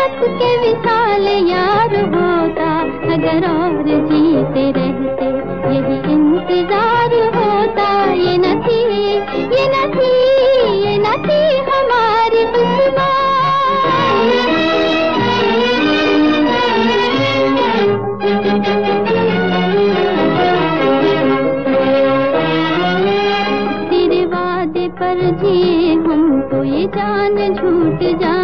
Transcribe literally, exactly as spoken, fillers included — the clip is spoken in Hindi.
हंस के विशाल यार होता, अगर और जीते रहते यही इंतजार होता। ये न थी, ये न थी, ये न थी हमारी किस्मत। तेरे वादे पर जिए हम तो ये जान झूठ जा